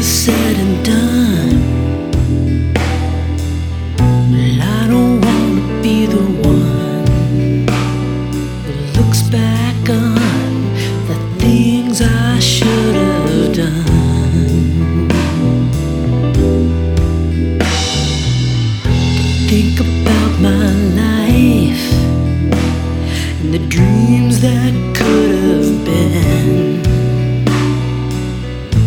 is said and done, well, I don't want to be the one who looks back on